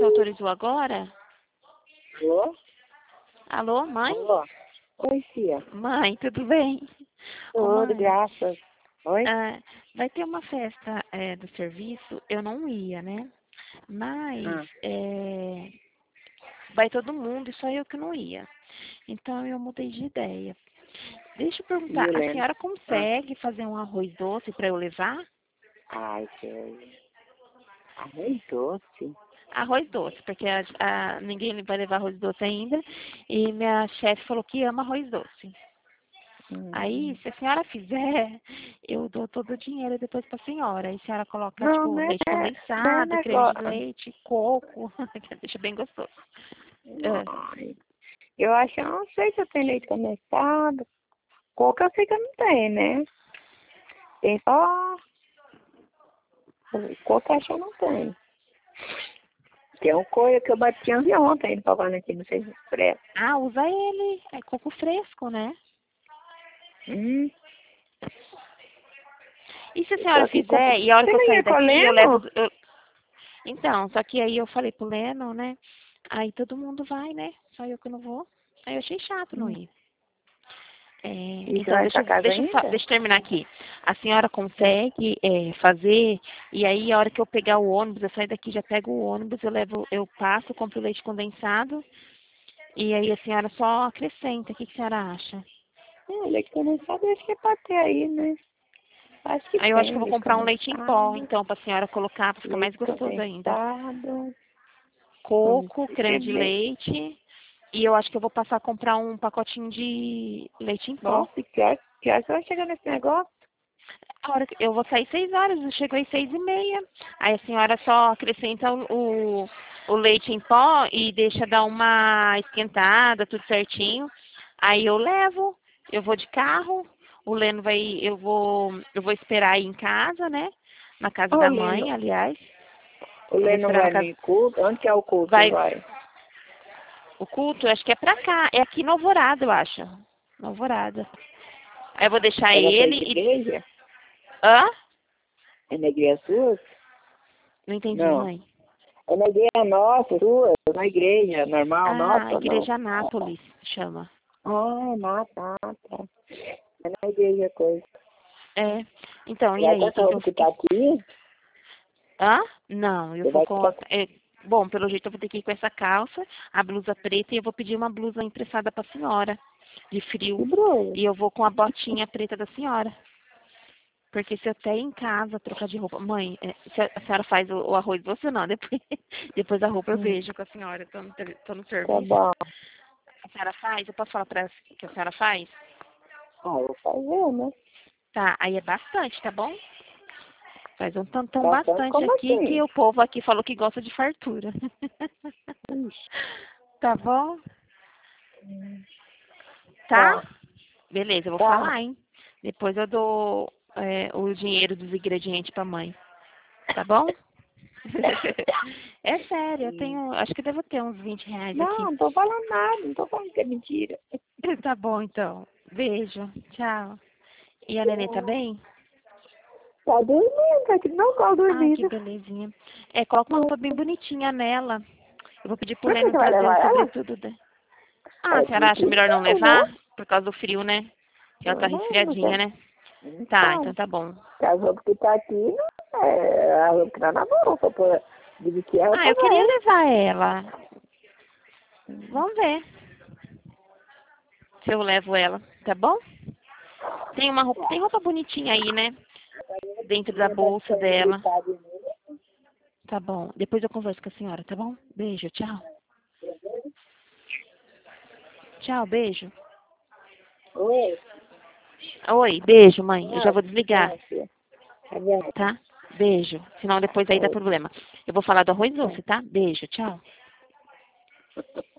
autorizou agora? Alô? Alô, mãe? Alô? Oi, Cia. Mãe, tudo bem? Ô, Tudo, mãe, graças. Oi? vai ter uma festa do serviço, eu não ia, né? Mas Ah. vai todo mundo e só eu que não ia. Então eu mudei de ideia. Deixa eu perguntar, a Helena. senhora Ah. consegue fazer um arroz doce para eu levar? Ai, Deus. Arroz doce. Arroz doce, porque ninguém vai levar arroz doce ainda. E minha chefe falou que ama arroz doce. Aí, se a senhora fizer, eu dou todo o dinheiro depois para a senhora. Aí a senhora coloca, Não, tipo, né? leite Não é condensado, creme de negócio. leite, coco, que deixa bem gostoso. Ai, eu acho, eu não sei se eu tenho leite condensado. Coco eu sei que eu não tenho, né? Tem só... Coco eu acho que eu não tenho. Tem um coisa que eu bati ontem no pagando aqui, não sei se é presta. Ah, usa ele. É coco fresco, né? Hum. E se a Eu tô senhora aqui com... fizer, e a hora Você que eu não sair ia com o daqui, eu levo... Leno? Então, só que aí eu falei pro Leno, né? Aí todo mundo vai, né? Só eu que não vou. Aí eu achei chato não ir. E você Então, vai pra casa ainda? deixa eu terminar aqui. A senhora consegue fazer, e aí a hora que eu pegar o ônibus, eu sair daqui, já pego o ônibus, eu passo, compro leite condensado, e aí a senhora só acrescenta. O que a senhora acha? Leite condensado eu acho que é pra ter aí, né? Acho que Aí eu acho que eu tem vou leite comprar um leite em pó, condensado. então, pra senhora colocar, pra ficar mais Leite gostoso ainda. condensado. Coco, creme de Bebê. leite, e eu acho que eu vou passar a comprar um pacotinho de leite em pó. Nossa, que hora você vai chegar nesse negócio? A hora que eu vou sair 6 horas, eu chego às 6:30. Aí a senhora só acrescenta o leite em pó e deixa dar uma esquentada, tudo certinho. Aí eu levo, eu vou de carro, o Leno vai, eu vou esperar aí em casa, né? Na casa Ô, da Leno, mãe, aliás. o Eu vou Leno esperar na vai casa. no culto? Onde que é o culto que Vai, vai? o culto, acho que é pra cá, é aqui no Alvorada, eu acho. No Alvorada. Aí eu vou deixar É da sua ele e. igreja? Hã? É na igreja sua? Não entendi, Não. mãe. É na igreja nossa, sua? Na igreja normal, Ah, nossa, não? Igreja Anápolis, chama. Ah, nossa, tá. É na igreja coisa. É. Então, Você e vai com aí? essa roupa que tá aqui? Hã? Não, eu Você vou vai com. com... Bom, pelo jeito eu vou ter que ir com essa calça, a blusa preta e eu vou pedir uma blusa emprestada pra senhora, de frio. Que brulha. E eu vou com a botinha preta da senhora. Porque se eu até ir em casa trocar de roupa. Mãe, se a senhora faz o arroz doce ou não? Depois a roupa eu vejo com a senhora. Tô no Tá serviço. bom. A senhora faz? Eu posso falar pra ela que a senhora faz? Ah, eu vou fazer, né? Tá, aí é bastante, tá bom? Faz um tantão Bastante bastante como aqui que assim? o povo aqui falou que gosta de fartura. Ixi. Tá bom? Tá? Tá, Beleza, eu vou tá. falar, hein? Depois eu dou o dinheiro dos ingredientes pra mãe. Tá bom? É sério, eu tenho. Acho que eu devo ter uns R$ 20 aqui. Não, não tô falando nada, não tô falando que é mentira. Tá bom, então. Beijo. Tchau. E a nenê tá bem? Tá dormindo, tá que não tá Ai, que dormindo. belezinha. Coloca uma roupa bem bonitinha nela. Eu vou pedir pro Por que Leno você vai trazer o levar ela? sobretudo dela. Ah, a É senhora acha melhor não difícil, né? levar? Por causa do frio, né? Que ela tá Não resfriadinha, tem. né? Tá, então Então, tá bom. a roupa que tá aqui não é a roupa que tá na bolsa, pra dizer que é Ah, roupa eu queria velha. levar ela. Vamos ver se eu levo ela, tá bom? Tem roupa bonitinha aí, né? Dentro da bolsa dela. Tá bom. Depois eu converso com a senhora, tá bom? Beijo, tchau. Tchau, beijo. Oi, Oi, beijo, mãe. Eu já tchau, vou desligar, tchau, filha. Tá bom. tá? Beijo. Senão depois aí dá Oi, problema. Eu vou falar do arroz tchau. doce, tá? Beijo, tchau.